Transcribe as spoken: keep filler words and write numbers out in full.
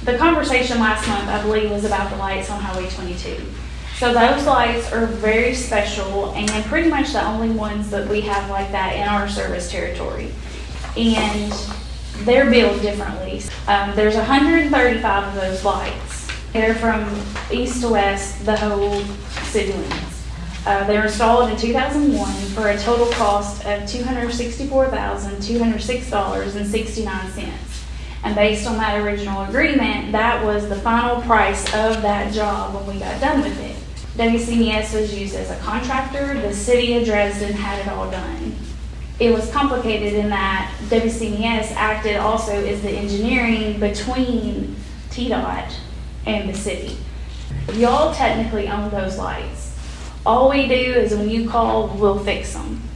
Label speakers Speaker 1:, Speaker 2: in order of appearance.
Speaker 1: The conversation last month, I believe, was about the lights on Highway twenty-two. So those lights are very special and pretty much the only ones that we have like that in our service territory. And they're billed differently. Um, there's one hundred thirty-five of those lights. They're from east to west, the whole city limits. Uh, they were installed in two thousand one for a total cost of two hundred sixty-four thousand two hundred six dollars and sixty-nine cents. And based on that original agreement, that was the final price of that job when we got done with it. W C M S was used as a contractor. The city of Dresden had it all done. It was complicated in that W C M S acted also as the engineering between T DOT and the city. Y'all technically own those lights. All we do is when you call, we'll fix them.